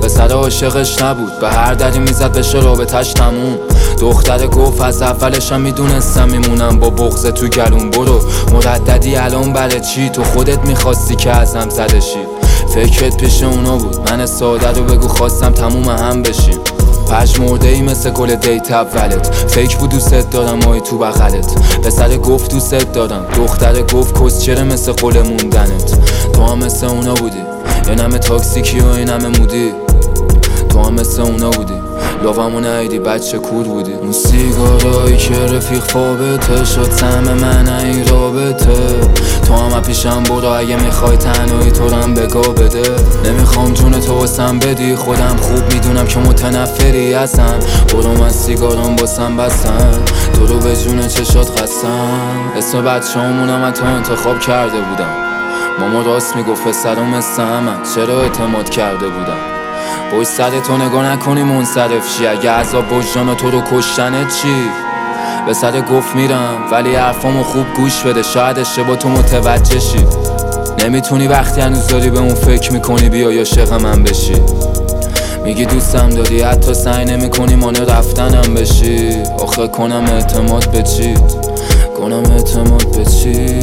پسر عاشقش نبود، به هر دری میزد بشه رابطش تموم. دختر گفت از اولشم میدونستم میمونم با بغض تو گلون. برو مرددی الان برای چی؟ تو خودت میخواستی که ازم زده شی. فکرت پیش اونا بود، من ساده رو بگو خواستم تموم هم بشیم. پژمرده ای مثل گل دیت اولت، فکر بود دوست دارم مای تو بغلت. پسر گفت دوست دارم، دختر گفت کسچره مثل قول موندنت. تو هم مثل اونا بودی، یه نمه تاکسیکی و این همه مودی. تو هم مثل اونا بودی، لاوامو نهیدی بچه کور بودی. اون سیگارایی که رفیق فابته شد سهم من این رابطه. تو هم پیشم برو اگه میخوای تنهایی تو رم بگا بده. نمیخوام جون تو واسم بدی، خودم خوب میدونم که متنفری ازم. برو من سیگارم باسم بستن، تو رو به جون چشات قسم. اسم بچه همونم من تو انتخاب کرده بودم. ماما راست میگفت پسرم مثل همه، چرا اعتماد کرده بودم. پشت سر تو نگاه نکنی منصرف شی، اگه عذاب وجدان تو رو کشتنت چی؟ به سر گفت میرم ولی حرفامو خوب گوش بده، شاید اشتباه تو متوجه شی. نمیتونی وقتی هنوز داری به اون فکر میکنی بیای عاشق من بشی. میگی دوستم داری حتی سعی نمیکنی مانع رفتنم بشی. آخه کنم اعتماد به چی؟ کنم اعتماد به چی؟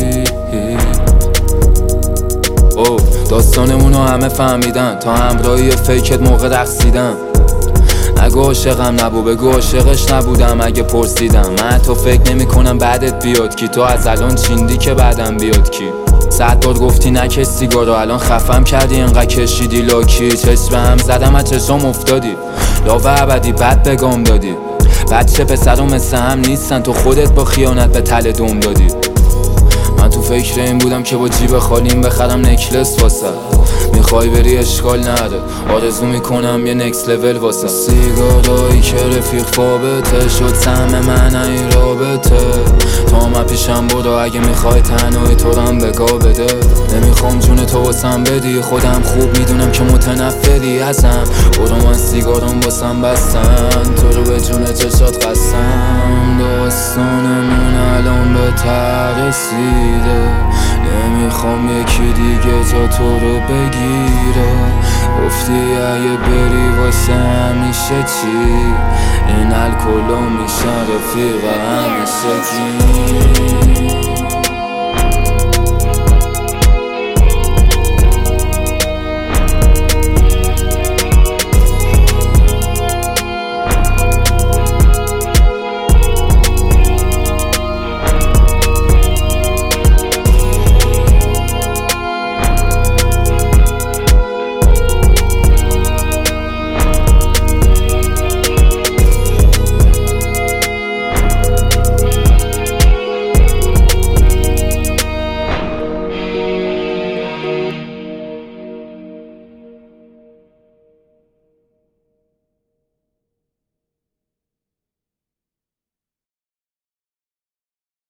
داستانمونو همه فهمیدن، تا همراهی فیکت موقع رقصیدن. اگه عاشقم نبود بگو عاشقش نبودم. اگه پرسیدم من تو فکر نمی کنم بعدت بیاد کی. تو از الان چیندی که بعدم بیاد کی. 100 بار گفتی نکش سیگارو، الان خفم کردی اینقدر کشیدی لاکی. چشم هم زدم از چشم افتادی، لاوه ابدی بد بگام دادی. بچه پسرو مثل هم نیستن، تو خودت با خیانت به تله دم دادی. من تو فکر این بودم که با جیب خالیم بخرم نکلس واسه. میخوای بری اشکال نره، آرزو میکنم یه نکس لول واسه. سیگارایی که رفیق فابته شد سهم من این رابطه. تو هم پیشم برو اگه میخوای تنهایی تو رم بگا بده. نمیخوام جون تو واسم بدی، خودم خوب میدونم که متنفری ازم. برو من سیگارم واسم بستن، تو رو به جون چشات قسم. داستانمون الان به ته رسیده، نمیخوام یکی دیگه جا تو رو بگیره. گفتی اگه بری واسه همیشه چی؟ این الکلو میشه رفیق همیشه چی؟